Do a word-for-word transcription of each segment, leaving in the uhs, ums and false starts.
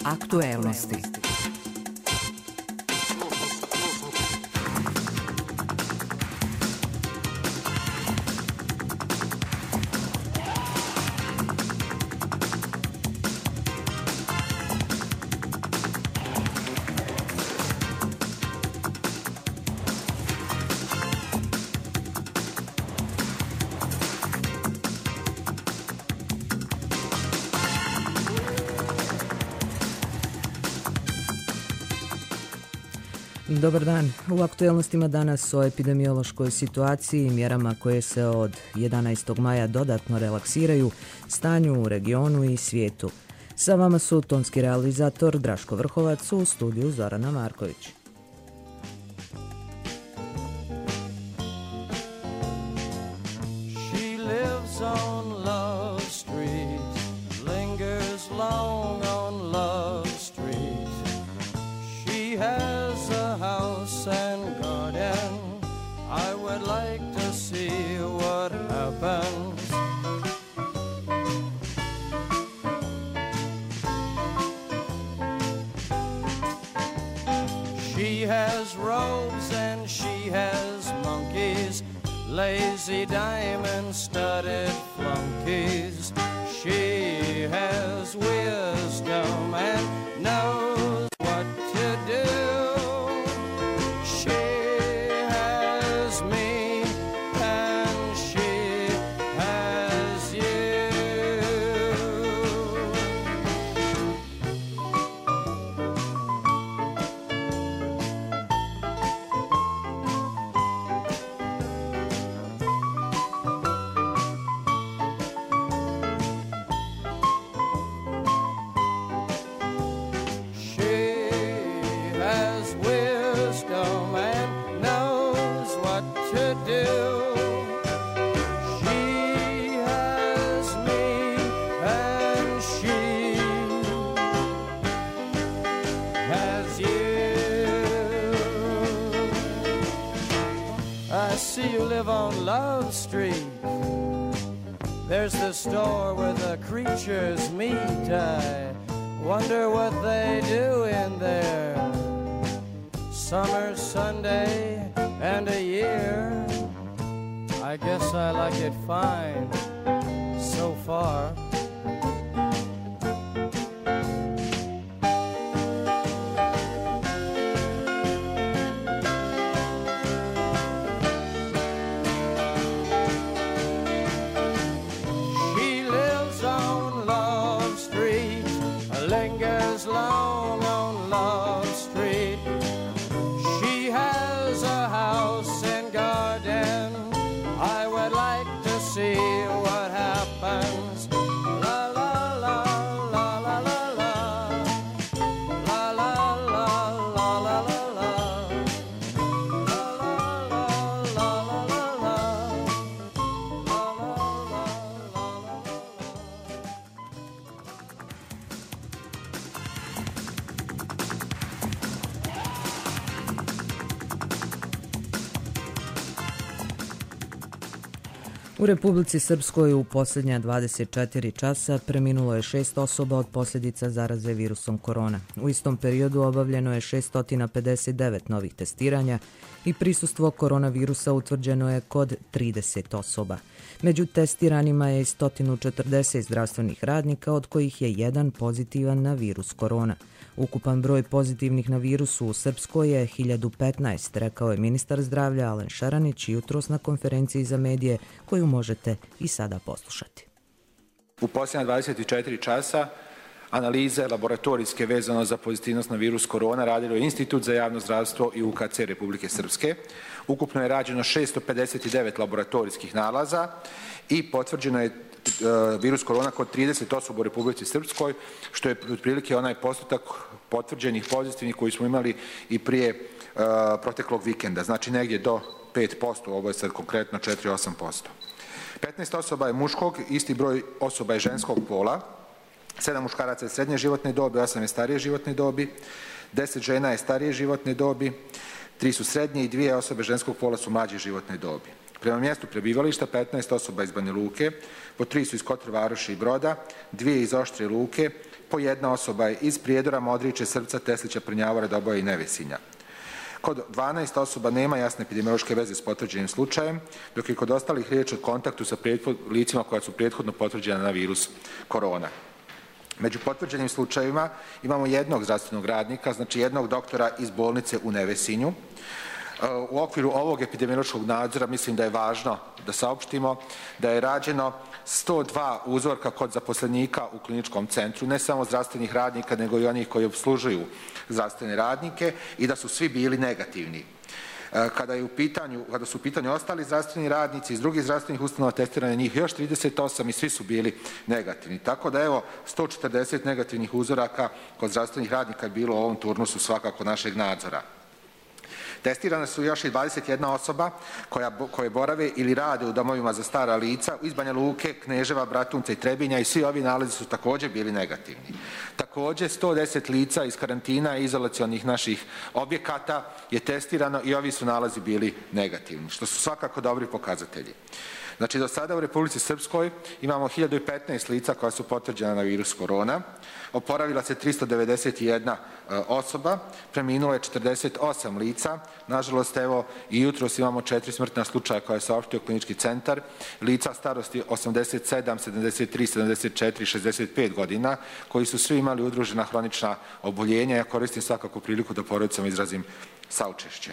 Aktuelnosti. Dobar dan. U aktuelnostima danas o epidemiološkoj situaciji i mjerama koje se od jedanaestog maja dodatno relaksiraju, stanju u regionu i svijetu. Sa vama su tonski realizator Draško Vrhovac, u studiju Zorana Marković. Lazy diamond-studded flunkies. She has wisdom and knows what to do. She has me and she has you. On Love Street, there's the store where the creatures meet. I wonder what they do in there. Summer, Sunday, and a year. I guess I like it fine so far. Long on Love Street. She has a house and garden. I would like to see what happens. La la la la la la la. La la la la la la la. La la la la la la la. La la la la la la. U Republici Srpskoj u posljednja dvadeset četiri časa preminulo je šest osoba od posljedica zaraze virusom korona. U istom periodu obavljeno je šesto pedeset devet novih testiranja i prisustvo koronavirusa utvrđeno je kod trideset osoba. Među testiranima je sto četrdeset zdravstvenih radnika, od kojih je jedan pozitivan na virus korona. Ukupan broj pozitivnih na virusu u Srpskoj je hiljadu petnaest, rekao je ministar zdravlja Alen Šaranić jutros na konferenciji za medije koju možete i sada poslušati. U posljednja dvadeset četiri časa analize laboratorijske vezano za pozitivnost na virus korona radilo je Institut za javno zdravstvo i U K C Republike Srpske. Ukupno je rađeno šesto pedeset devet laboratorijskih nalaza i potvrđeno je virus korona kod trideset osoba u Republici Srpskoj, što je otprilike onaj postotak potvrđenih pozitivnih koji smo imali i prije uh, proteklog vikenda, znači negdje do pet posto, ovo je sad konkretno četiri zarez osam posto. petnaest osoba je muškog, isti broj osoba je ženskog pola, sedam muškaraca je srednje životne dobi, osam je starije životne dobi, deset žena je starije životne dobi, tri su srednje i dvije osobe ženskog pola su mlađe životne dobi. Prema mjestu prebivališta petnaest osoba iz Banja Luke, po tri su iz Kotor Varoši i Broda, dvije iz Oštre Luke, po jedna osoba je iz Prijedora, Modriče, Srpca, Teslića, Prnjavora, Doboja i Nevesinja. Kod dvanaest osoba nema jasne epidemiološke veze s potvrđenim slučajem, dok je kod ostalih riječ o kontaktu sa licima koja su prethodno potvrđena na virus korona. Među potvrđenim slučajevima imamo jednog zdravstvenog radnika, znači jednog doktora iz bolnice u Nevesinju. U okviru ovog epidemiološkog nadzora mislim da je važno da saopštimo da je rađeno sto dva uzorka kod zaposlenika u kliničkom centru, ne samo zdravstvenih radnika, nego i onih koji obslužuju zdravstvene radnike i da su svi bili negativni. Kada, je u pitanju, kada su u pitanju ostali zdravstveni radnici iz drugih zdravstvenih ustanova, testirane njih još trideset osam i svi su bili negativni. Tako da evo sto četrdeset negativnih uzoraka kod zdravstvenih radnika je bilo u ovom turnusu svakako našeg nadzora. Testirane su još i dvadeset jedna osoba koja, koje borave ili rade u domovima za stara lica iz Banja Luke, Kneževa, Bratunca i Trebinja i svi ovi nalazi su također bili negativni. Također sto deset lica iz karantina i izolacionih naših objekata je testirano i ovi su nalazi bili negativni, što su svakako dobri pokazatelji. Znači, do sada u Republici Srpskoj imamo hiljadu petnaest lica koja su potvrđena na virus korona, oporavila se tristo devedeset jedna osoba, preminulo je četrdeset osam lica, nažalost evo i jutros imamo četiri smrtna slučaja koja je saopštio klinički centar, lica starosti osamdeset sedam, sedamdeset tri, sedamdeset četiri, šezdeset pet godina, koji su svi imali udružena hronična oboljenja. Ja koristim svakako priliku da porodicama izrazim saučešće.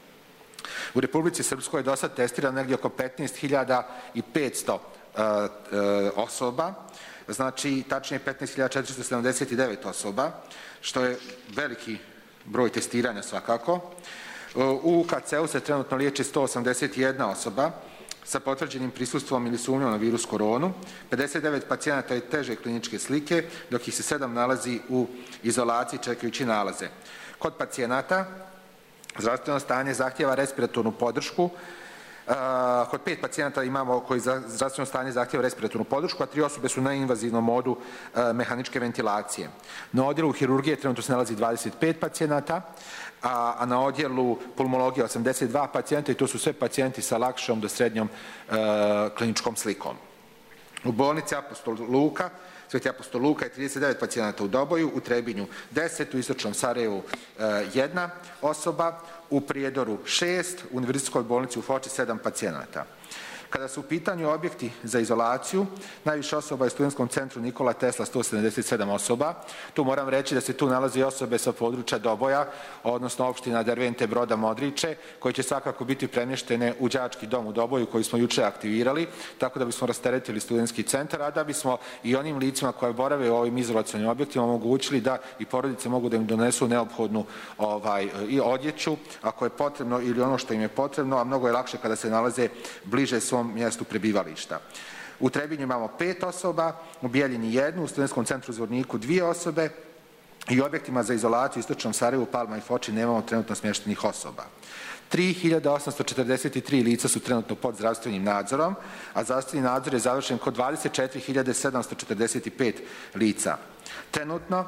U Republici Srpskoj je do sad testirano negdje oko petnaest hiljada petsto uh, uh, osoba, znači tačnije petnaest hiljada četiristo sedamdeset devet osoba, što je veliki broj testiranja svakako. Uh, u U K C-u se trenutno liječi sto osamdeset jedna osoba sa potvrđenim prisustvom ili sumnjom na virus koronu, pedeset devet pacijenata je teže kliničke slike, dok ih se sedam nalazi u izolaciji čekajući nalaze. Kod pacijenata zdravstveno stanje zahtjeva respiratornu podršku. Uh, kod pet pacijenata imamo koji za zdravstveno stanje zahtjeva respiratornu podršku, a tri osobe su na invazivnom modu uh, mehaničke ventilacije. Na odjelu hirurgije trenutno se nalazi dvadeset pet pacijenata, a, a na odjelu pulmologije osamdeset dva pacijenta i to su sve pacijenti sa lakšom do srednjom uh, kliničkom slikom. U bolnici Apostol Luka Sveti Apostol Luka je trideset devet pacijenata u Doboju, u Trebinju deset, u Istočnom Sarajevu jedna osoba, u Prijedoru šest, u Univerzitetskoj bolnici u Foči sedam pacijenata. Kada su u pitanju objekti za izolaciju, najviše osoba je u Studentskom centru Nikola Tesla, sto sedamdeset sedam osoba. Tu moram reći da se tu nalazi osobe sa područja Doboja, odnosno opština Dervente, Broda, Modriče, koji će svakako biti premještene u đački dom u Doboju koji smo juče aktivirali, tako da bismo rasteretili studentski centar, a da bismo i onim licima koje borave u ovim izolacionim objektima omogućili da i porodice mogu da im donesu neophodnu ovaj, i odjeću, ako je potrebno, ili ono što im je potrebno, a mnogo je lakše kada se nalaze bliže svom mjestu prebivališta. U Trebinju imamo pet osoba, u Bijeljini jednu, u Studentskom centru Zvorniku dvije osobe i u objektima za izolaciju u Istočnom Sarajevu, Palma i Foči nemamo trenutno smještenih osoba. tri hiljade osamsto četrdeset tri lica su trenutno pod zdravstvenim nadzorom, a zdravstveni nadzor je završen kod dvadeset četiri hiljade sedamsto četrdeset pet lica. Trenutno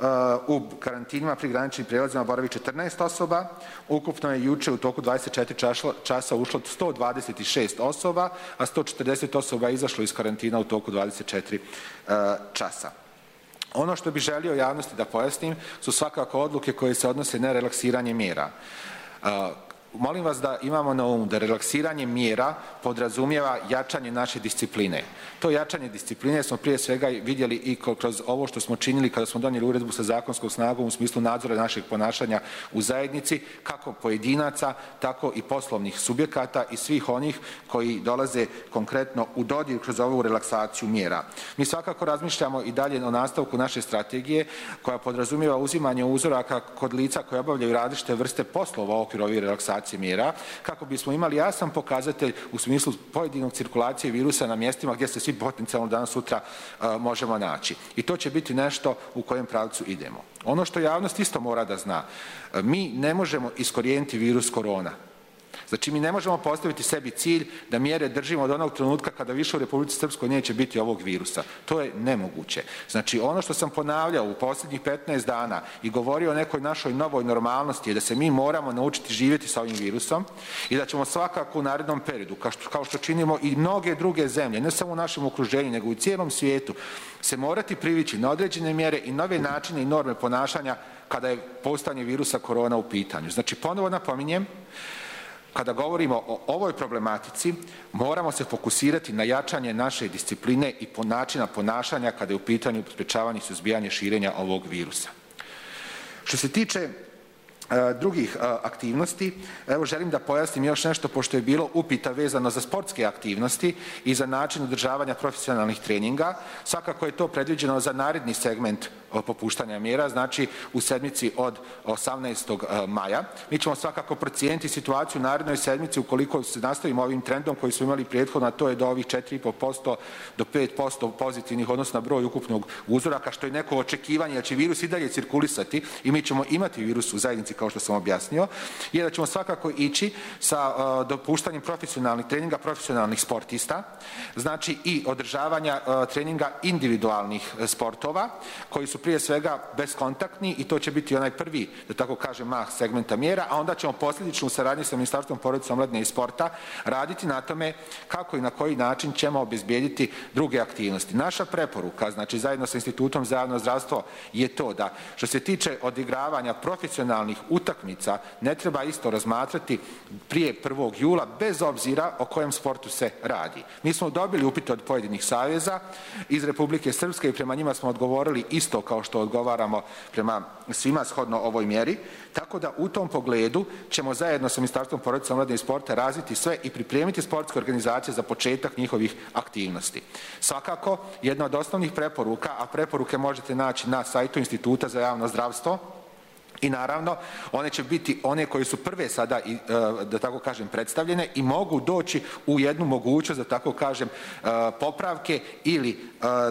u karantinima pri graničnim prijelazima boravi četrnaest osoba, ukupno je juče u toku dvadeset četiri časa ušlo sto dvadeset šest osoba, a sto četrdeset osoba je izašlo iz karantina u toku dvadeset četiri časa. Ono što bih želio javnosti da pojasnim su svakako odluke koje se odnose na relaksiranje mjera. Molim vas da imamo na umu da relaksiranje mjera podrazumijeva jačanje naše discipline. To jačanje discipline smo prije svega vidjeli i kroz ovo što smo činili kada smo donijeli uredbu sa zakonskom snagom u smislu nadzora našeg ponašanja u zajednici, kako pojedinaca, tako i poslovnih subjekata i svih onih koji dolaze konkretno u dodir kroz ovu relaksaciju mjera. Mi svakako razmišljamo i dalje o nastavku naše strategije koja podrazumijeva uzimanje uzoraka kod lica koje obavljaju različite vrste poslova u okviru ovih relaksaciju mjera, kako bismo imali jasan pokazatelj u smislu pojedinog cirkulacije virusa na mjestima gdje se svi potencijalno danas sutra uh, možemo naći. I to će biti nešto u kojem pravcu idemo. Ono što javnost isto mora da zna, mi ne možemo iskorijeniti virus korona. Znači, mi ne možemo postaviti sebi cilj da mjere držimo od onog trenutka kada više u Republici Srpskoj neće biti ovog virusa. To je nemoguće. Znači, ono što sam ponavljao u posljednjih petnaest dana i govorio o nekoj našoj novoj normalnosti je da se mi moramo naučiti živjeti sa ovim virusom i da ćemo svakako u narednom periodu, kao što, kao što činimo i mnoge druge zemlje, ne samo u našem okruženju, nego u cijelom svijetu, se morati privići na određene mjere i nove načine i norme ponašanja kada je postojanje virusa korona u pitanju. Znači, ponovo napominjem, kada govorimo o ovoj problematici, moramo se fokusirati na jačanje naše discipline i načina ponašanja kada je u pitanju sprečavanje i suzbijanje širenja ovog virusa. Što se tiče drugih aktivnosti, evo želim da pojasnim još nešto pošto je bilo upita vezano za sportske aktivnosti i za način održavanja profesionalnih treninga. Svakako je to predviđeno za naredni segment popuštanja mjera, znači u sedmici od osamnaestog maja. Mi ćemo svakako procijeniti situaciju u narednoj sedmici ukoliko se nastavimo ovim trendom koji smo imali prethodno, a to je do ovih četiri i po posto do pet posto pozitivnih odnosno na broj ukupnog uzoraka, što je neko očekivanje da će virus i dalje cirkulisati i mi ćemo imati virus u zajednici kao što sam objasnio, je da ćemo svakako ići sa uh, dopuštanjem profesionalnih treninga, profesionalnih sportista, znači i održavanja uh, treninga individualnih uh, sportova, koji su prije svega beskontaktni i to će biti onaj prvi, da tako kažem, mah segmenta mjera, a onda ćemo posljedično u saradnji sa Ministarstvom porodice, omladine i sporta raditi na tome kako i na koji način ćemo obezbijediti druge aktivnosti. Naša preporuka, znači zajedno sa Institutom za javno zdravstvo, je to da što se tiče odigravanja profesionalnih utakmica ne treba isto razmatrati prije prvog jula bez obzira o kojem sportu se radi. Mi smo dobili upite od pojedinih saveza iz Republike Srpske i prema njima smo odgovorili isto kao što odgovaramo prema svima shodno ovoj mjeri, tako da u tom pogledu ćemo zajedno sa Ministarstvom porodice, omladine i sporta razviti sve i pripremiti sportske organizacije za početak njihovih aktivnosti. Svakako, jedna od osnovnih preporuka, a preporuke možete naći na sajtu Instituta za javno zdravstvo, i naravno, one će biti one koje su prve sada, da tako kažem, predstavljene i mogu doći u jednu mogućnost, da tako kažem, popravke ili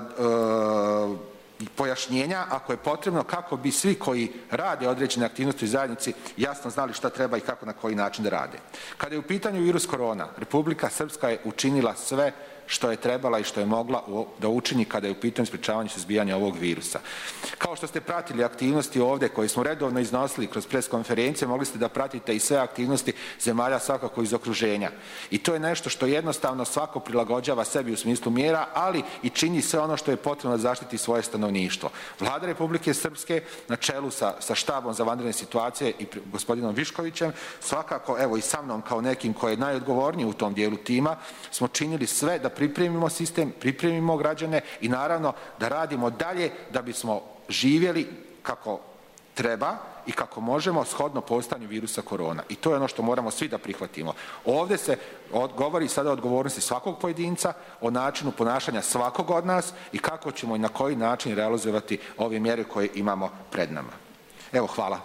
pojašnjenja ako je potrebno kako bi svi koji rade određene aktivnosti u zajednici jasno znali šta treba i kako na koji način da rade. Kada je u pitanju virus korona, Republika Srpska je učinila sve što je trebala i što je mogla da učini kada je u pitanju sprečavanja i suzbijanja ovog virusa. Kao što ste pratili aktivnosti ovde koje smo redovno iznosili kroz pres konferencije, mogli ste da pratite i sve aktivnosti zemalja svakako iz okruženja. I to je nešto što jednostavno svako prilagođava sebi u smislu mjera, ali i čini sve ono što je potrebno da zaštiti svoje stanovništvo. Vlada Republike Srpske na čelu sa, sa štabom za vanredne situacije i gospodinom Viškovićem, svakako evo i sa mnom kao nekim koji je najodgovorniji u tom dijelu tima, smo činili sve da pripremimo sistem, pripremimo građane i naravno da radimo dalje da bismo živjeli kako treba i kako možemo shodno postojanju virusa korona. I to je ono što moramo svi da prihvatimo. Ovdje se govori sada o odgovornosti svakog pojedinca, o načinu ponašanja svakog od nas i kako ćemo i na koji način realizovati ove mjere koje imamo pred nama. Evo, hvala.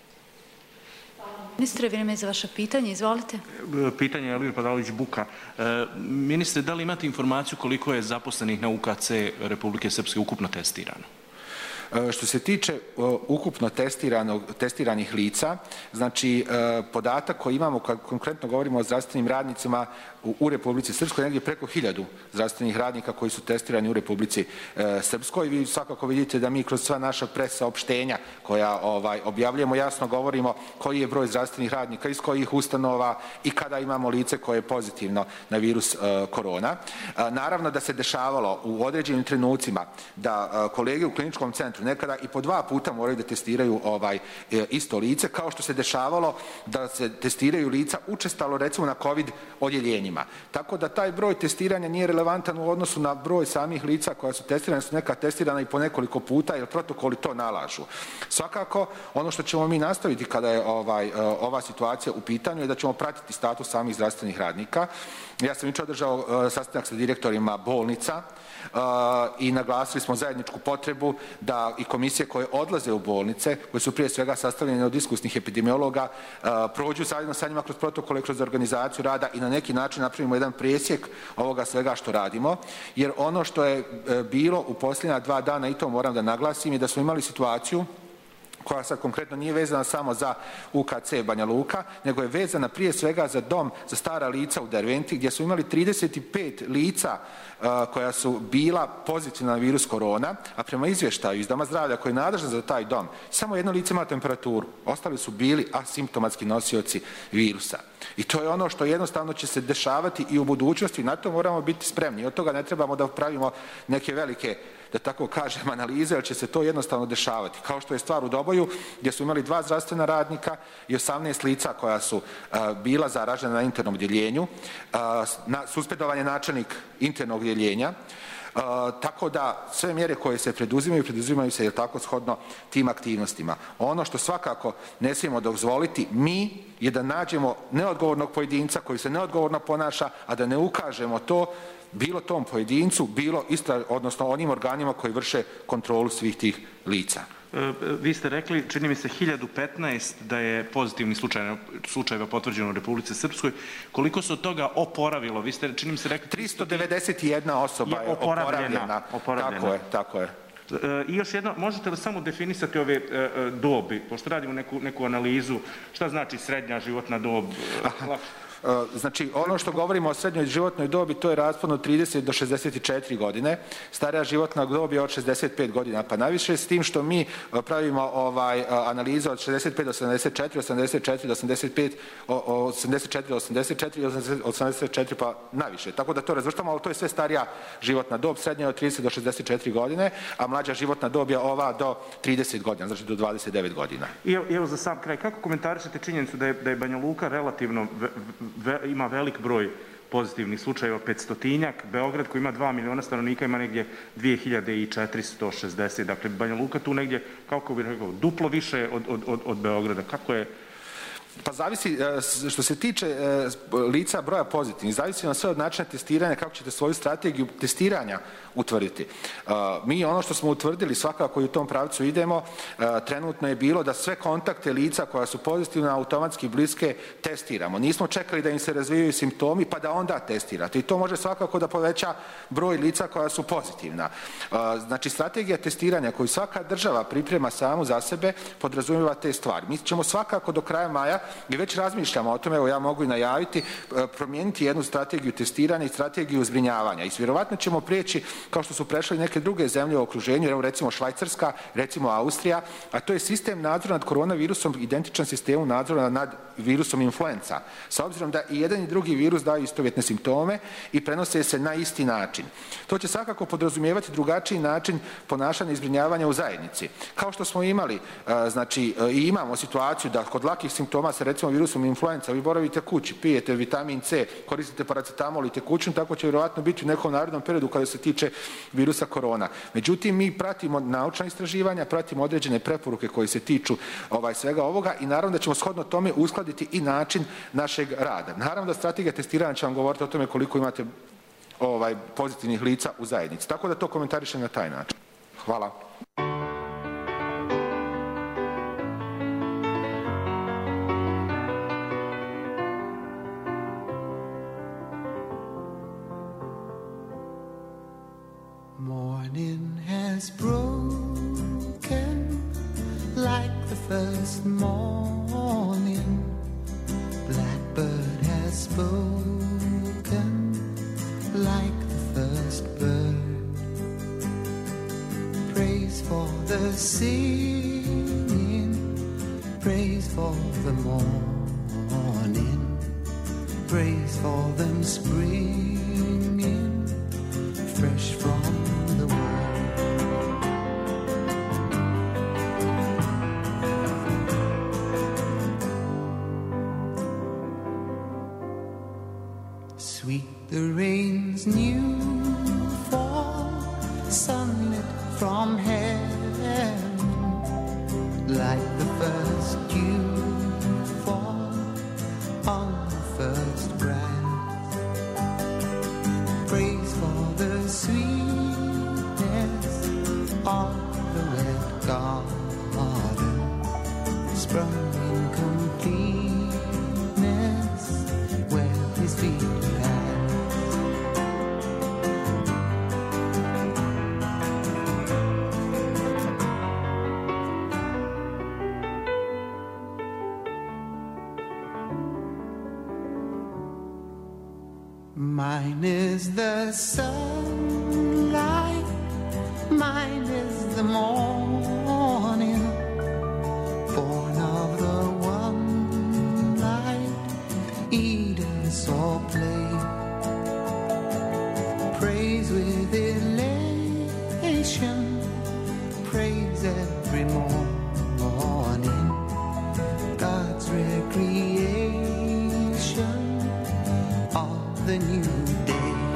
Ministre, vrijeme je za vaše pitanje, izvolite. Pitanje je Elvir Padalović-Buka. Ministre, da li imate informaciju koliko je zaposlenih na U K C Republike Srpske ukupno testirano? Što se tiče ukupno testiranih lica, znači podatak koji imamo, kad konkretno govorimo o zdravstvenim radnicima u Republici Srpskoj, negdje preko hiljadu zdravstvenih radnika koji su testirani u Republici Srpskoj. Vi svakako vidite da mi kroz sva naša pres saopštenja koja ovaj, objavljujemo jasno govorimo koji je broj zdravstvenih radnika, iz kojih ustanova i kada imamo lice koje je pozitivno na virus korona. Naravno da se dešavalo u određenim trenucima da kolege u kliničkom centru nekada i po dva puta moraju da testiraju ovaj isto lice, kao što se dešavalo da se testiraju lica učestalo recimo na COVID odjeljenjima. Tako da taj broj testiranja nije relevantan u odnosu na broj samih lica koja su testirana, su neka testirana i po nekoliko puta jer protokoli to nalažu. Svakako, ono što ćemo mi nastaviti kada je ovaj, ova situacija u pitanju je da ćemo pratiti status samih zdravstvenih radnika. Ja sam jučer održao sastanak sa direktorima bolnica i naglasili smo zajedničku potrebu da i komisije koje odlaze u bolnice, koje su prije svega sastavljene od iskusnih epidemiologa, prođu zajedno sa njima kroz protokole, kroz organizaciju rada i na neki način napravimo jedan presjek ovoga svega što radimo, jer ono što je bilo u posljednja dva dana, i to moram da naglasim, je da smo imali situaciju koja sad konkretno nije vezana samo za U K C Banja Luka, nego je vezana prije svega za dom za stara lica u Derventi, gdje su imali trideset pet lica uh, koja su bila pozitivna na virus korona, a prema izvještaju iz Doma zdravlja koji je nadležan za taj dom, samo jedno lice ima temperaturu, ostali su bili asimptomatski nosioci virusa. I to je ono što jednostavno će se dešavati i u budućnosti, na to moramo biti spremni. Od toga ne trebamo da pravimo neke velike, da tako kažem, analize, jer će se to jednostavno dešavati. Kao što je stvar u Doboju, gdje su imali dva zdravstvena radnika i osamnaest lica koja su uh, bila zaražena na internom odjeljenju. Uh, na, suspendovan je načelnik internog odjeljenja. Uh, tako da sve mjere koje se preduzimaju, preduzimaju se je tako shodno tim aktivnostima. Ono što svakako ne smijemo dozvoliti mi je da nađemo neodgovornog pojedinca koji se neodgovorno ponaša, a da ne ukažemo to bilo tom pojedincu, bilo istra, odnosno onim organima koji vrše kontrolu svih tih lica. Vi ste rekli, čini mi se, hiljadu petnaest da je pozitivni slučajeva potvrđeno u Republici Srpskoj. Koliko se od toga oporavilo? Vi ste, čini mi se, rekli... tristo devedeset jedna osoba je, je oporavljena. oporavljena. Tako je, tako je. I još jedno, možete li samo definisati ove dobi, pošto radimo neku, neku analizu, šta znači srednja životna dob? Znači, ono što govorimo o srednjoj životnoj dobi, to je raspon od trideset do šezdeset četiri godine. Starija životna dob je od šezdeset pet godina, pa najviše s tim što mi pravimo ovaj, analize od šezdeset pet do sedamdeset četiri, osamdeset četiri do osamdeset pet, osamdeset četiri do osamdeset četiri, osamdeset četiri pa najviše. Tako da to razvrštamo, ali to je sve starija životna dob, srednja je od trideset do šezdeset četiri godine, a mlađa životna dob je ova do trideset godina, znači do dvadeset devet godina. I evo, evo za sam kraj, kako komentarišete činjenicu da je, da je Banja Luka relativno Ve, ima velik broj pozitivnih slučajeva, petstotinjak, Beograd koji ima dva miliona stanovnika ima negdje dvije hiljade četiristo šezdeset, dakle Banja Luka tu negdje, kako bih rekao, duplo više od, od, od, od Beograda. Kako je? Pa zavisi, što se tiče lica broja pozitivnih, zavisi na sve od načina testiranja, kako ćete svoju strategiju testiranja utvrditi. Mi ono što smo utvrdili, svakako i u tom pravcu idemo, trenutno je bilo da sve kontakte lica koja su pozitivna, automatski bliske, testiramo. Nismo čekali da im se razvijaju simptomi pa da onda testirate. I to može svakako da poveća broj lica koja su pozitivna. Znači, strategija testiranja koju svaka država priprema samu za sebe podrazumijeva te stvari. Mi ćemo svakako do kraja maja i već razmišljamo o tome, evo ja mogu i najaviti, promijeniti jednu strategiju testiranja i strategiju zbrinjavanja. I vjerovatno ćemo prijeći, kao što su prešle neke druge zemlje u okruženju, evo recimo Švajcarska, recimo Austrija, a to je sistem nadzora nad koronavirusom, identičan sistemu nadzora nad virusom influenca. S obzirom da i jedan i drugi virus daju istovjetne simptome i prenose se na isti način. To će svakako podrazumijevati drugačiji način ponašanja i zbrinjavanja u zajednici. Kao što smo imali, znači i imamo situaciju da kod lakih simptoma sa recimo virusom influenca vi boravite kući, pijete vitamin C, koristite paracetamol i tekućinu, tako će vjerovatno biti u nekom narednom periodu kada se tiče virusa korona. Međutim, mi pratimo naučna istraživanja, pratimo određene preporuke koje se tiču ovaj, svega ovoga i naravno da ćemo shodno tome uskladiti i način našeg rada. Naravno da strategija testiranja će vam govoriti o tome koliko imate ovaj, pozitivnih lica u zajednici. Tako da to komentarišem na taj način. Hvala. Morning has broken like the first morning. Blackbird has spoken like the first bird. Praise for the singing, praise for the morning, praise for them springing fresh from the world. Sweet the rain's new fall, sunlit from heaven, like the first dew fall on the first breath. Praise for the sweetness of the red garden, sprung in completeness where his feet is the sunlight, mine is the morning, born of the one light, Eden saw play, praise with elation, praise every morning, God's recreation of the new day.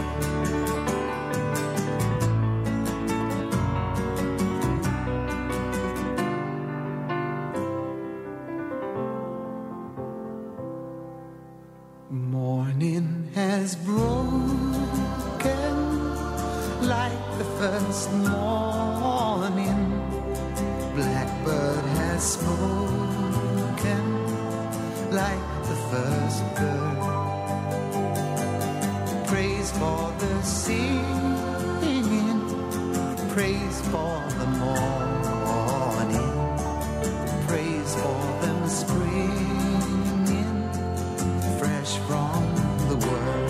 Morning has broken like the first morning, blackbird has spoken like the first bird, praise for the singing, praise for the morning, praise for them springing fresh from the world.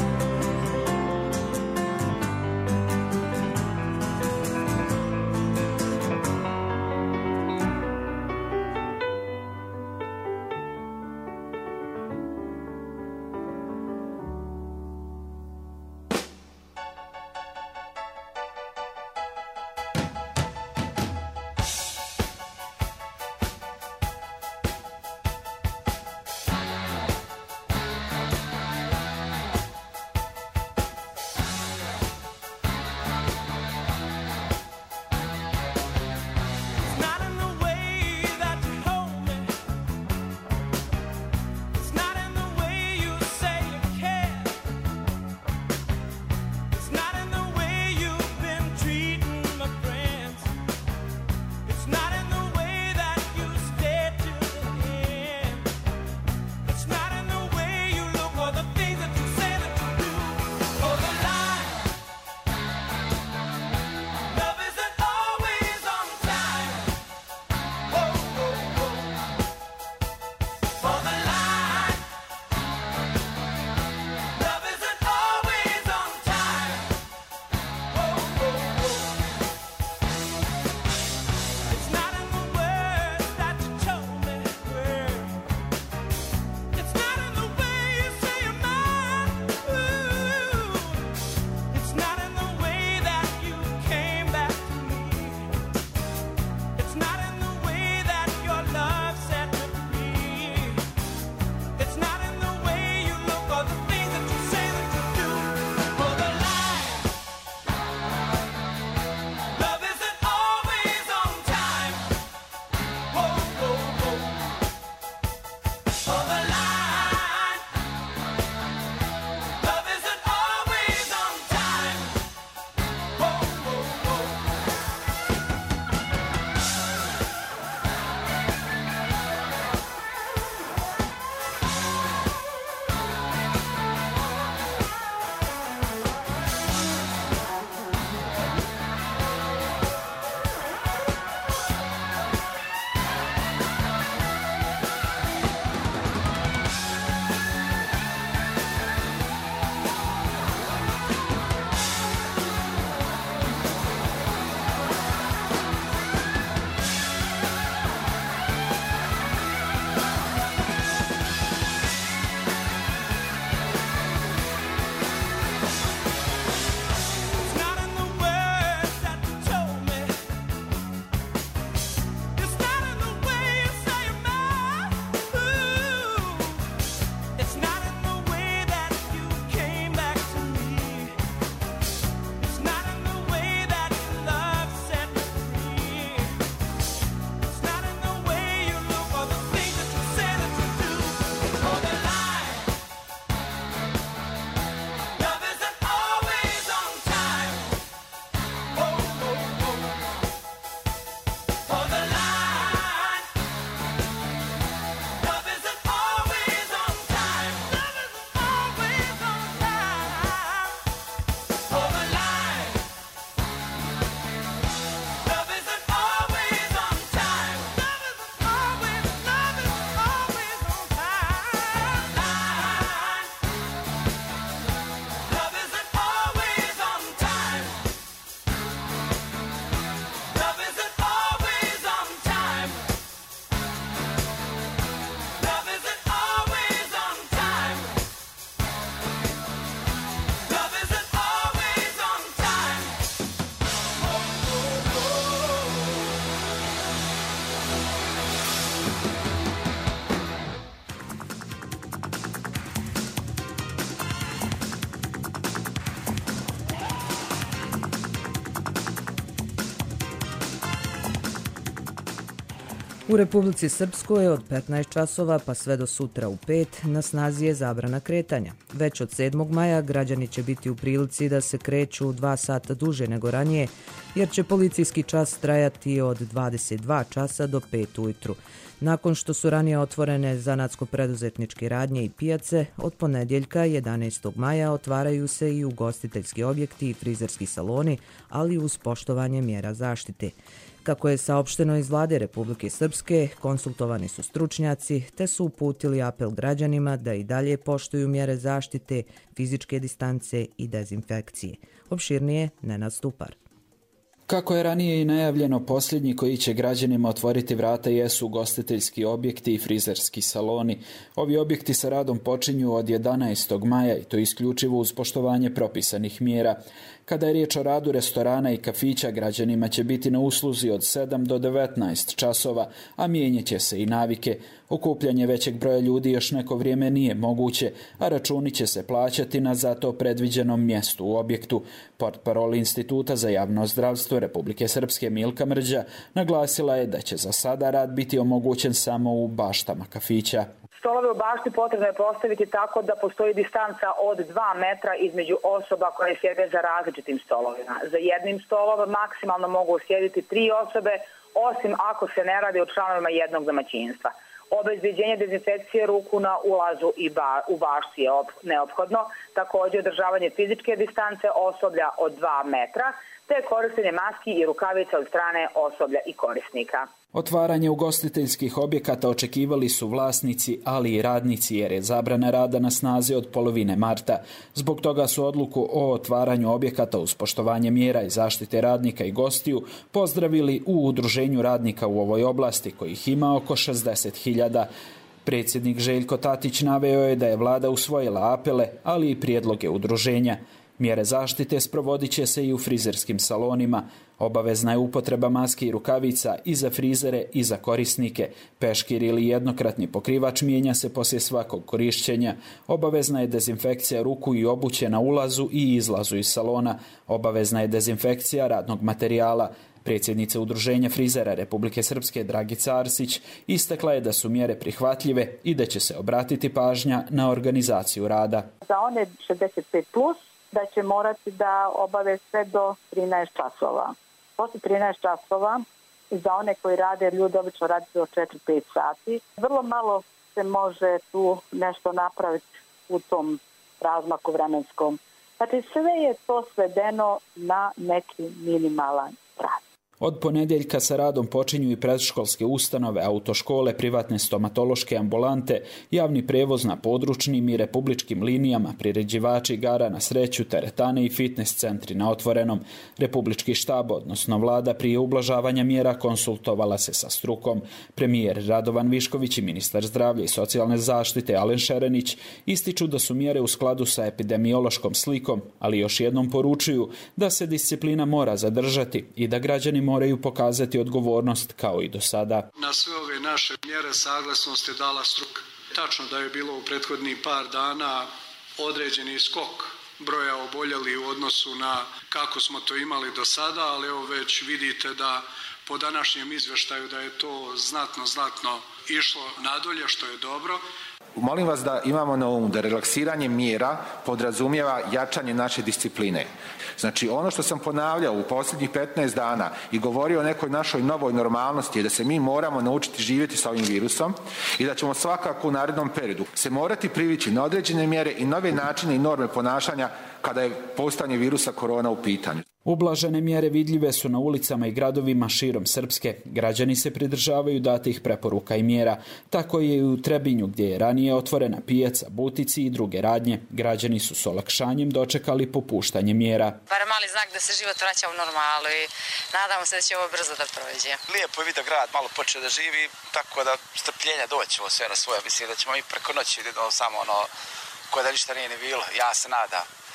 U Republici Srpskoj od petnaest časova pa sve do sutra u pet na snazi je zabrana kretanja. Već od sedmog maja građani će biti u prilici da se kreću dva sata duže nego ranije, jer će policijski čas trajati od dvadeset dva časa do pet ujutru. Nakon što su ranije otvorene zanatsko-preduzetničke radnje i pijace, od ponedjeljka jedanaestog maja otvaraju se i ugostiteljski objekti i frizerski saloni, ali uz poštovanje mjera zaštite. Kako je saopšteno iz Vlade Republike Srpske, konsultovani su stručnjaci te su uputili apel građanima da i dalje poštuju mjere zaštite, fizičke distance i dezinfekcije. Opširnije Nenad Stupar. Kako je ranije i najavljeno, posljednji koji će građanima otvoriti vrata jesu ugostiteljski objekti i frizerski saloni. Ovi objekti sa radom počinju od jedanaestog maja i to isključivo uz poštovanje propisanih mjera. Kada je riječ o radu restorana i kafića, građanima će biti na usluzi od sedam do devetnaest časova, a mijenjat će se i navike. Okupljanje većeg broja ljudi još neko vrijeme nije moguće, a računi će se plaćati na zato predviđenom mjestu u objektu. Portparol Instituta za javno zdravstvo Republike Srpske Milka Mrđa naglasila je da će za sada rad biti omogućen samo u baštama kafića. Stolove u bašti potrebno je postaviti tako da postoji distanca od dva metra između osoba koje sjede za različitim stolovima. Za jednim stolom maksimalno mogu sjediti tri osobe, osim ako se ne radi o članovima jednog domaćinstva. Obezbeđenje dezinfekcije ruku na ulazu i ba, u bašti je op, neophodno, također održavanje fizičke distance osoblja od dva metra, te korištenje maski i rukavica od strane osoblja i korisnika. Otvaranje ugostiteljskih objekata očekivali su vlasnici, ali i radnici, jer je zabrana rada na snazi od polovine marta. Zbog toga su odluku o otvaranju objekata uz poštovanje mjera i zaštite radnika i gostiju pozdravili u udruženju radnika u ovoj oblasti, kojih ima oko šezdeset hiljada. Predsjednik Željko Tatić naveo je da je vlada usvojila apele, ali i prijedloge udruženja. Mjere zaštite sprovodit će se i u frizerskim salonima. Obavezna je upotreba maske i rukavica i za frizere i za korisnike. Peškir ili jednokratni pokrivač mijenja se poslije svakog korišćenja. Obavezna je dezinfekcija ruku i obuće na ulazu i izlazu iz salona. Obavezna je dezinfekcija radnog materijala. Predsjednica Udruženja frizera Republike Srpske Dragica Arsić istakla je da su mjere prihvatljive i da će se obratiti pažnja na organizaciju rada. Za one šezdeset pet plus da će morati da obave sve do trinaest časova. Posle trinaest časova za one koji rade, ljudi obično radi do četiri do pet sati. Vrlo malo se može tu nešto napraviti u tom razmaku vremenskom. Znači sve je to svedeno na neki minimalan rad. Od ponedjeljka sa radom počinju i predškolske ustanove, autoškole, privatne stomatološke ambulante, javni prevoz na područnim i republičkim linijama, priređivači igara na sreću, teretane i fitness centri na otvorenom. Republički štab, odnosno vlada, prije ublažavanja mjera konsultovala se sa strukom. Premijer Radovan Višković i ministar zdravlja i socijalne zaštite Alen Šerenić ističu da su mjere u skladu sa epidemiološkom slikom, ali još jednom poručuju da se disciplina mora zadržati i da građani moraju pokazati odgovornost kao i do sada. Na sve ove naše mjere saglasnost je dala struka. Tačno da je bilo u prethodnih par dana određeni skok broja oboljelih u odnosu na kako smo to imali do sada, ali evo već vidite da po današnjem izvještaju da je to znatno, znatno išlo nadolje, što je dobro. Molim vas da imamo na umu da relaksiranje mjera podrazumijeva jačanje naše discipline. Znači, ono što sam ponavljao u posljednjih petnaest dana i govorio o nekoj našoj novoj normalnosti je da se mi moramo naučiti živjeti sa ovim virusom i da ćemo svakako u narednom periodu se morati privići na određene mjere i nove načine i norme ponašanja kada je postojanje virusa korona u pitanju. Ublažene mjere vidljive su na ulicama i gradovima širom Srpske. Građani se pridržavaju datih preporuka i mjera. Tako je i u Trebinju, gdje je ranije otvorena pijaca, butici i druge radnje. Građani su s olakšanjem dočekali popuštanje mjera. Bar mali znak da se život vraća u normalu i nadamo se da će ovo brzo da prođe. Lijepo je vidio grad, malo počeo da živi, tako da strpljenja doćemo sve na svoje. Mislim da ćemo i preko noći samo ono, koje da ništa nije ni bilo. Ja se nadam.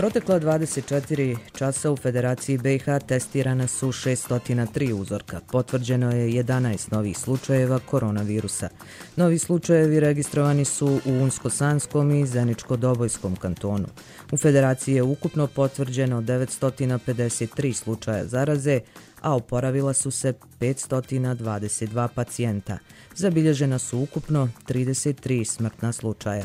protekla dvadeset četiri časa u Federaciji B i H testirana su šesto tri uzorka. Potvrđeno je jedanaest novih slučajeva koronavirusa. Novi slučajevi registrovani su u Unsko-Sanskom i Zeničko-Dobojskom kantonu. U Federaciji je ukupno potvrđeno devetsto pedeset tri slučaja zaraze, a oporavila su se petsto dvadeset dva pacijenta. Zabilježena su ukupno trideset tri smrtna slučaja.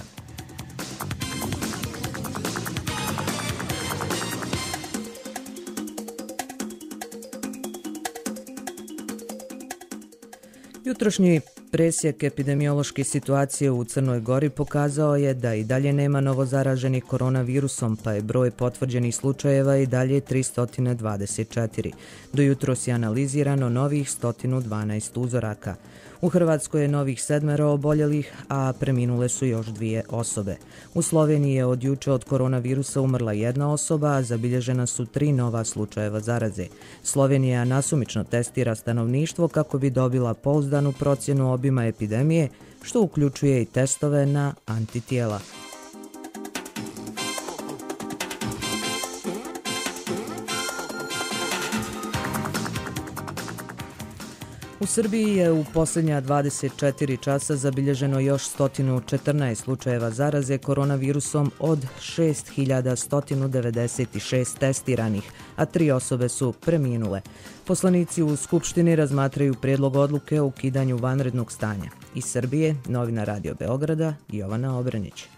Jutrošnji presjek epidemiološke situacije u Crnoj Gori pokazao je da i dalje nema novozaraženih koronavirusom, pa je broj potvrđenih slučajeva i dalje tristo dvadeset četiri. Do jutros je analizirano novih sto dvanaest uzoraka. U Hrvatskoj je novih sedmero oboljelih, a preminule su još dvije osobe. U Sloveniji je od juče od koronavirusa umrla jedna osoba, a zabilježena su tri nova slučajeva zaraze. Slovenija nasumično testira stanovništvo kako bi dobila pouzdanu procjenu obima epidemije, što uključuje i testove na antitijela. U Srbiji je u posljednja dvadeset četiri časa zabilježeno još sto četrnaest slučajeva zaraze koronavirusom od šest hiljada sto devedeset šest testiranih, a tri osobe su preminule. Poslanici u Skupštini razmatraju prijedlog odluke o ukidanju vanrednog stanja. Iz Srbije, novina Radio Beograda, Jovana Obranić.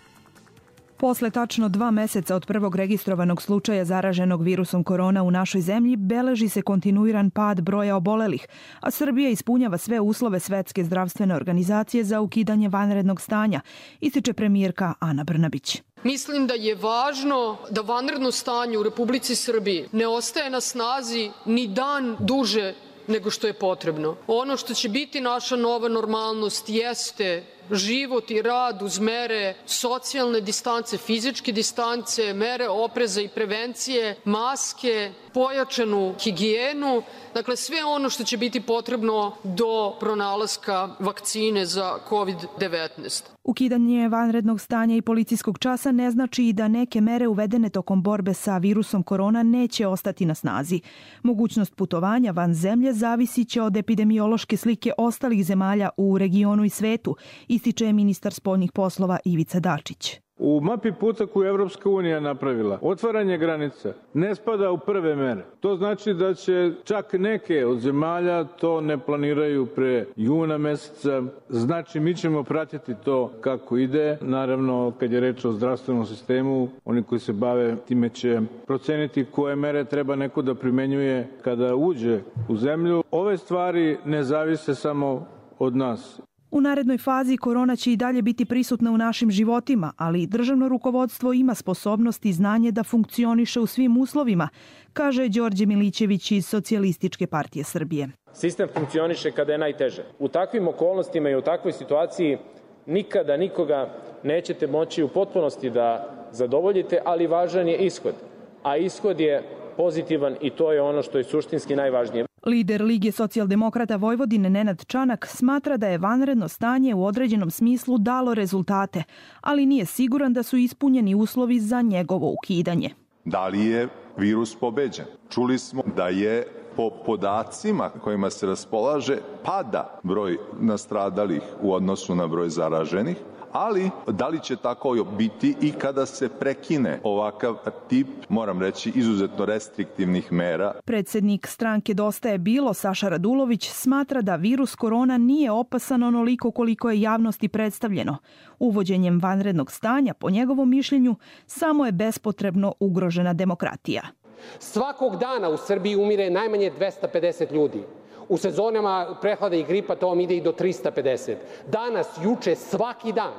Posle tačno dva meseca od prvog registrovanog slučaja zaraženog virusom korona u našoj zemlji beleži se kontinuiran pad broja obolelih, a Srbija ispunjava sve uslove Svetske zdravstvene organizacije za ukidanje vanrednog stanja, ističe premijerka Ana Brnabić. Mislim da je važno da vanredno stanje u Republici Srbiji ne ostaje na snazi ni dan duže nego što je potrebno. Ono što će biti naša nova normalnost jeste život i rad uz mere socijalne distance, fizičke distance, mere opreza i prevencije, maske, pojačanu higijenu, dakle sve ono što će biti potrebno do pronalaska vakcine za kovid devetnaest. Ukidanje vanrednog stanja i policijskog časa ne znači i da neke mere uvedene tokom borbe sa virusom korona neće ostati na snazi. Mogućnost putovanja van zemlje zavisit će od epidemiološke slike ostalih zemalja u regionu i svetu, ističe ministar spoljnih poslova Ivica Dačić. U mapi puta koju Evropska unija napravila, otvaranje granica ne spada u prve mere. To znači da će čak neke od zemalja to ne planiraju pre juna meseca. Znači mi ćemo pratiti to kako ide. Naravno, kad je reč o zdravstvenom sistemu, oni koji se bave time će proceniti koje mere treba neko da primenjuje kada uđe u zemlju. Ove stvari ne zavise samo od nas. U narednoj fazi korona će i dalje biti prisutna u našim životima, ali državno rukovodstvo ima sposobnost i znanje da funkcioniše u svim uslovima, kaže Đorđe Milićević iz Socijalističke partije Srbije. Sistem funkcioniše kada je najteže. U takvim okolnostima i u takvoj situaciji nikada nikoga nećete moći u potpunosti da zadovoljite, ali važan je ishod. A ishod je pozitivan i to je ono što je suštinski najvažnije. Lider Lige socijaldemokrata Vojvodine Nenad Čanak smatra da je vanredno stanje u određenom smislu dalo rezultate, ali nije siguran da su ispunjeni uslovi za njegovo ukidanje. Da li je virus pobeđen? Čuli smo da je po podacima kojima se raspolaže pada broj nastradalih u odnosu na broj zaraženih, ali da li će tako biti i kada se prekine ovakav tip, moram reći, izuzetno restriktivnih mera? Predsednik stranke Dosta je bilo, Saša Radulović, smatra da virus korona nije opasan onoliko koliko je javnosti predstavljeno. Uvođenjem vanrednog stanja, po njegovom mišljenju, samo je bespotrebno ugrožena demokratija. Svakog dana u Srbiji umire najmanje dvesta pedeset ljudi. U sezonama prehlade i gripa to vam ide i do trista pedeset. Danas, juče, svaki dan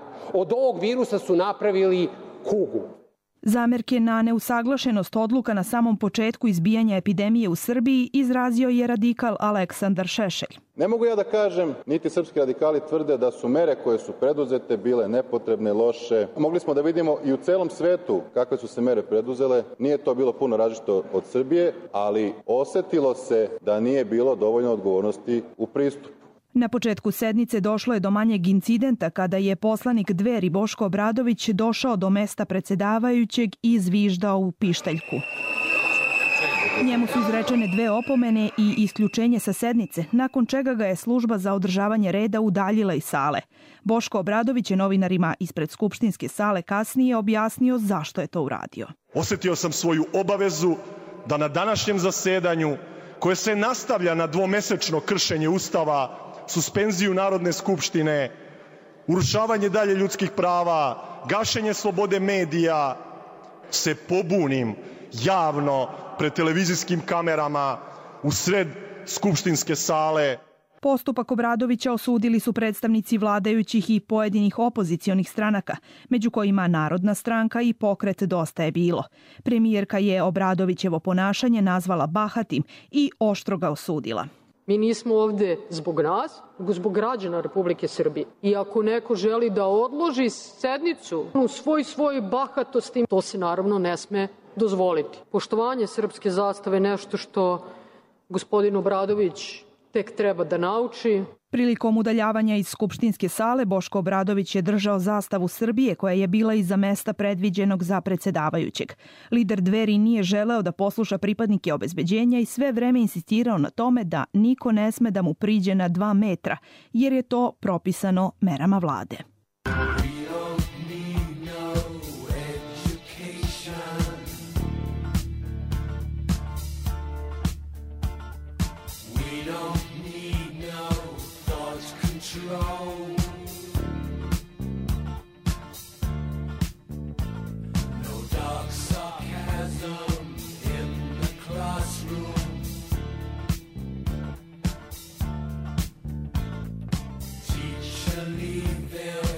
od ovog virusa su napravili kugu. Zamerke na neusaglašenost odluka na samom početku izbijanja epidemije u Srbiji izrazio je radikal Aleksandar Šešelj. Ne mogu ja da kažem, niti srpski radikali tvrde da su mere koje su preduzete bile nepotrebne, loše. Mogli smo da vidimo i u celom svetu kakve su se mere preduzele. Nije to bilo puno različito od Srbije, ali osetilo se da nije bilo dovoljno odgovornosti u pristupu. Na početku sednice došlo je do manjeg incidenta kada je poslanik Dveri Boško Obradović došao do mesta predsedavajućeg i zviždao u pištaljku. Njemu su izrečene dve opomene i isključenje sa sednice, nakon čega ga je služba za održavanje reda udaljila iz sale. Boško Obradović je novinarima ispred skupštinske sale kasnije objasnio zašto je to uradio. Osetio sam svoju obavezu da na današnjem zasedanju, koje se nastavlja na dvomesečno kršenje Ustava, suspenziju Narodne skupštine, urušavanje dalje ljudskih prava, gašenje slobode medija, se pobunim javno pred televizijskim kamerama u sred skupštinske sale. Postupak Obradovića osudili su predstavnici vladajućih i pojedinih opozicionih stranaka, među kojima Narodna stranka i Pokret Dosta je bilo. Premijerka je Obradovićevo ponašanje nazvala bahatim i oštro ga osudila. Mi nismo ovde zbog nas, nego zbog građana Republike Srbije. I ako neko želi da odloži sednicu u svoj svoj bahatosti, to se naravno ne sme dozvoliti. Poštovanje srpske zastave je nešto što gospodin Obradović tek treba da nauči. Prilikom udaljavanja iz skupštinske sale Boško Obradović je držao zastavu Srbije koja je bila iza mesta predviđenog za predsedavajućeg. Lider Dveri nije želeo da posluša pripadnike obezbeđenja i sve vreme insistirao na tome da niko ne sme da mu priđe na dva metra, jer je to propisano merama vlade. Leave them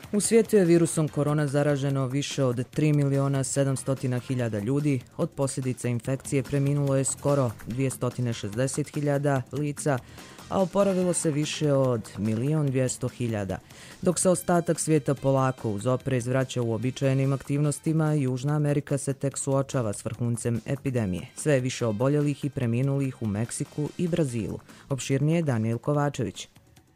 U svijetu je virusom korona zaraženo više od tri miliona sedamsto hiljada ljudi, od posljedica infekcije preminulo je skoro dvjesto šezdeset hiljada lica, a oporavilo se više od milion dvjesto hiljada. Dok se ostatak svijeta polako uz oprez vraća u običajenim aktivnostima, Južna Amerika se tek suočava s vrhuncem epidemije. Sve je više oboljelih i preminulih u Meksiku i Brazilu. Opširnije Danijel Kovačević.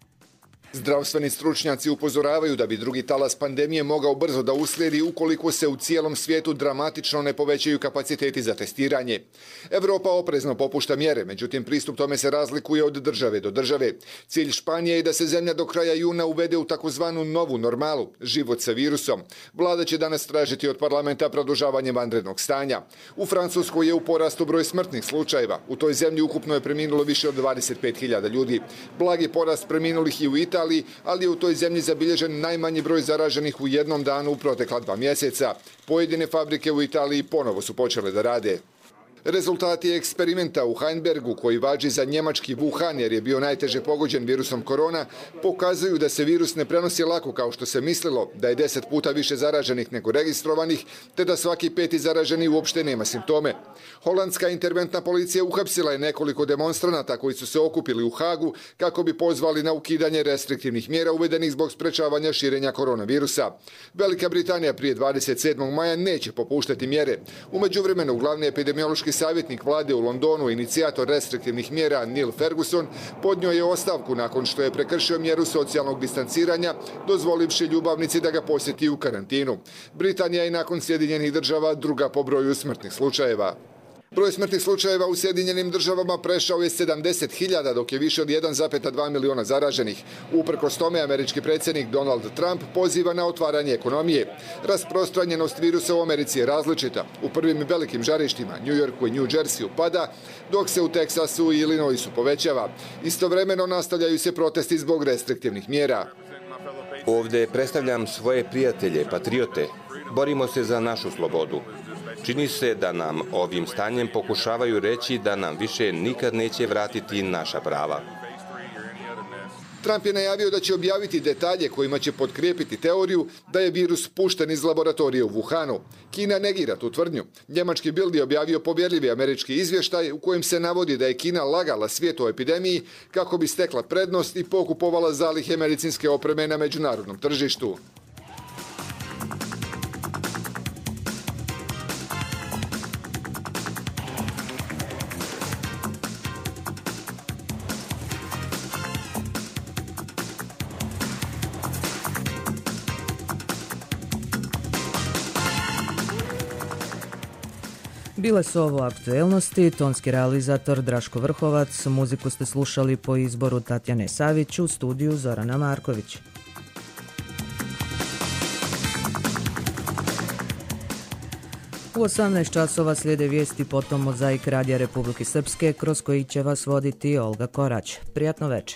Zdravstveni stručnjaci upozoravaju da bi drugi talas pandemije mogao brzo da uslijedi ukoliko se u cijelom svijetu dramatično ne povećaju kapaciteti za testiranje. Evropa oprezno popušta mjere, međutim pristup tome se razlikuje od države do države. Cilj Španije je da se zemlja do kraja juna uvede u takozvanu novu normalu, život sa virusom. Vlada će danas tražiti od parlamenta produžavanje vanrednog stanja. U Francuskoj je u porastu broj smrtnih slučajeva. U toj zemlji ukupno je preminulo više od dvadeset pet hiljada ljudi. Blagi porast preminulih i u Italiji, ali je u toj zemlji zabilježen najmanji broj zaraženih u jednom danu u protekla dva mjeseca. Pojedine fabrike u Italiji ponovo su počele da rade. Rezultati eksperimenta u Heinsbergu, koji važi za njemački Wuhan jer je bio najteže pogođen virusom korona, pokazuju da se virus ne prenosi lako kao što se mislilo, da je deset puta više zaraženih nego registrovanih, te da svaki peti zaraženi uopšte nema simptome. Holandska interventna policija uhapsila je nekoliko demonstranata koji su se okupili u Hagu kako bi pozvali na ukidanje restriktivnih mjera uvedenih zbog sprečavanja širenja koronavirusa. Velika Britanija prije dvadeset sedmog maja neće popuštati mjere. U međuvremenu glavni epidemiološki savjetnik vlade u Londonu, inicijator restriktivnih mjera Neil Ferguson, podnio je ostavku nakon što je prekršio mjeru socijalnog distanciranja, dozvolivši ljubavnici da ga posjeti u karantinu. Britanija je nakon Sjedinjenih država druga po broju smrtnih slučajeva. Broj smrtnih slučajeva u Sjedinjenim državama prešao je sedamdeset hiljada, dok je više od jedan zarez dva miliona zaraženih. Uprkos tome, američki predsjednik Donald Trump poziva na otvaranje ekonomije. Rasprostranjenost virusa u Americi je različita. U prvim velikim žarištima, New Yorku i New Jerseyu, pada, dok se u Teksasu i Illinoisu povećava. Istovremeno nastavljaju se protesti zbog restriktivnih mjera. Ovdje predstavljam svoje prijatelje, patriote. Borimo se za našu slobodu. Čini se da nam ovim stanjem pokušavaju reći da nam više nikad neće vratiti naša prava. Trump je najavio da će objaviti detalje kojima će potkrijepiti teoriju da je virus pušten iz laboratorije u Wuhanu. Kina negira tu tvrdnju. Njemački Bild je objavio povjerljivi američki izvještaj u kojem se navodi da je Kina lagala svijetu o epidemiji kako bi stekla prednost i pokupovala zalihe medicinske opreme na međunarodnom tržištu. Bile su ovo aktuelnosti, tonski realizator Draško Vrhovac, muziku ste slušali po izboru Tatjane Savić, u studiju Zorana Marković. U osamnaest časova slijede vijesti, potom Mozaik Radija Republike Srpske, kroz koji će vas voditi Olga Korać. Prijatno večer.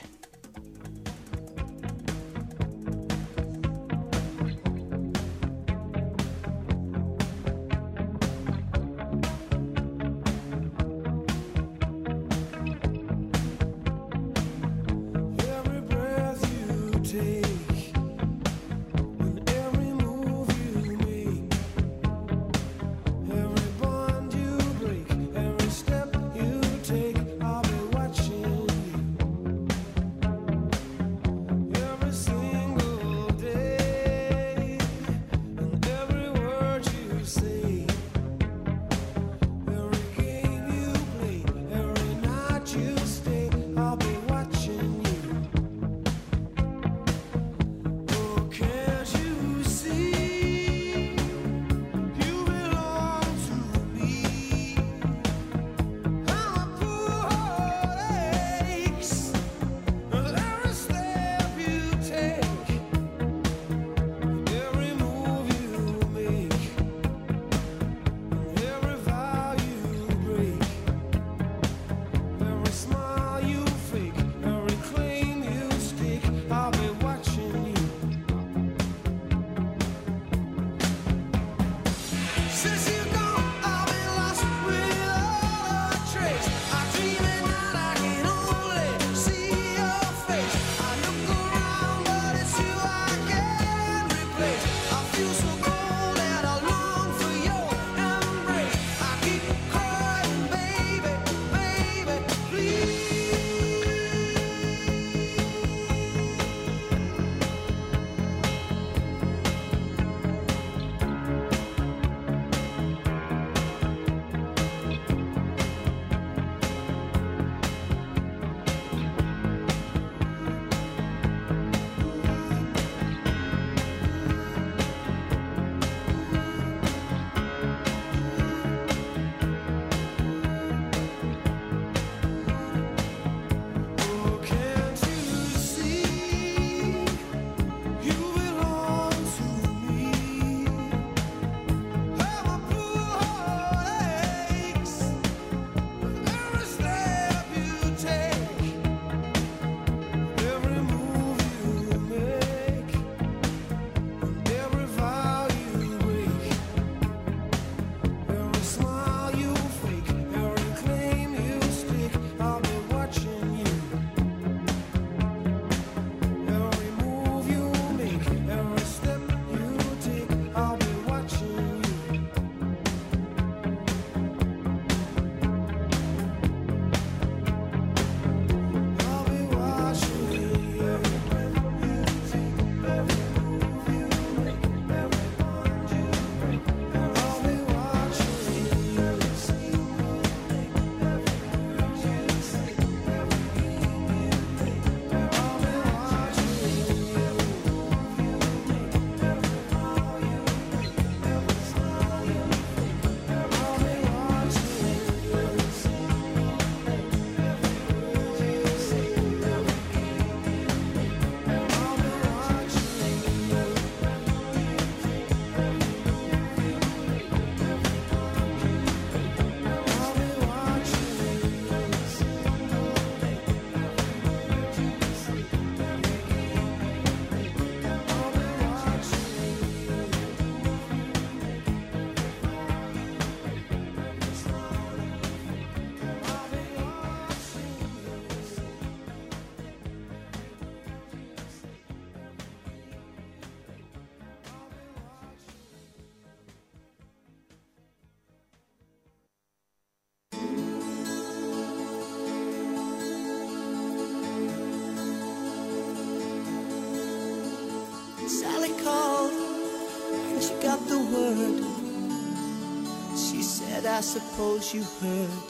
Sally called and she got the word. She said, I suppose you heard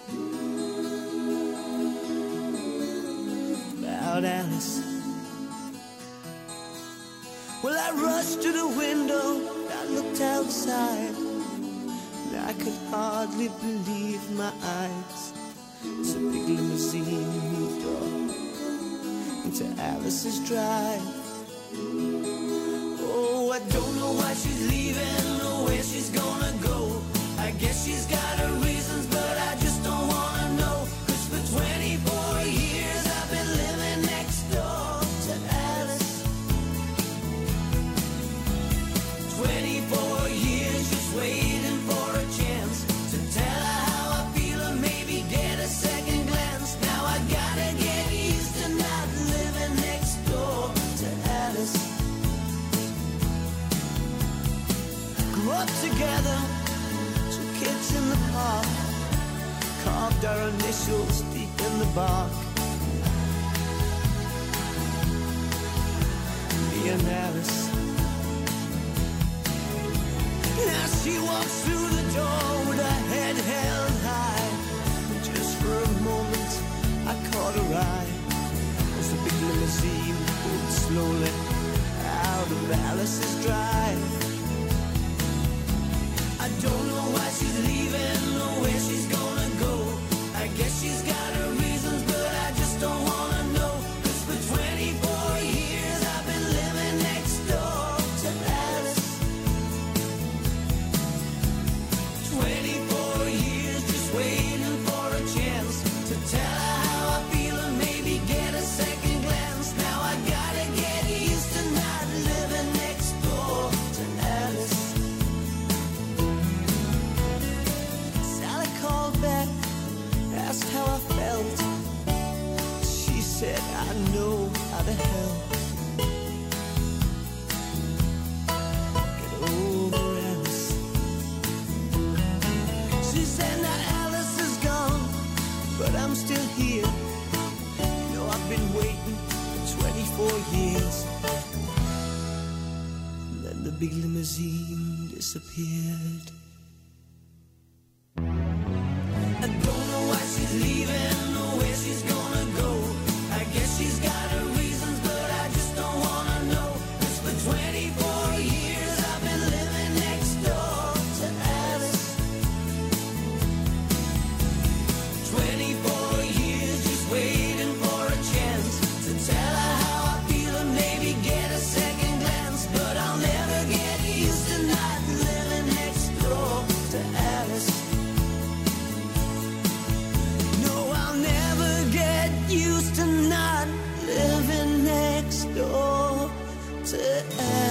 about Alice. Well, I rushed to the window, I looked outside, and I could hardly believe my eyes. As a big limousine moved up into Alice's drive. Oh, I don't know why she's leaving or where she's gonna go. I guess she's got her reasons, but I just don't wanna know. 'Cause for twenty-four years I've been living next door to Alice. twenty-four years just waiting for a chance to tell her how I feel or maybe get a second glance. Now I gotta get used to not living next door to Alice. Grew up together, two kids in the park, carved our initials deep in the bark. Me and Alice. Now she walks through the door with her head held high. And just for a moment I caught her eye as the big limousine pulled slowly out of Alice's drive. I don't know why she's leaving or where she's gonna go. I guess she's got her reasons, but I just don't wanna know. 'Cause for twenty-four years I've been living next door to Alice. twenty-four years just waiting for a chance to tell her how I feel and maybe get a second glance. Now I gotta get used to not living next door to Alice. Sally called back, asked how I felt. She said, I know how to help. Get over Alice. She said, now Alice is gone, but I'm still here. You know, I've been waiting for twenty-four years. And then the big limousine disappeared. I don't know why she's leaving or where she's gonna go. I guess she's got her reasons, but I just don't wanna know. 'Cause for twenty-four years I've been living next door to Alice. twenty-four years just waiting for a chance to tell her how I feel and maybe get a second glance. But I'll never get used to not living next door to Alice. No, I'll never get used to not living next door to Alice.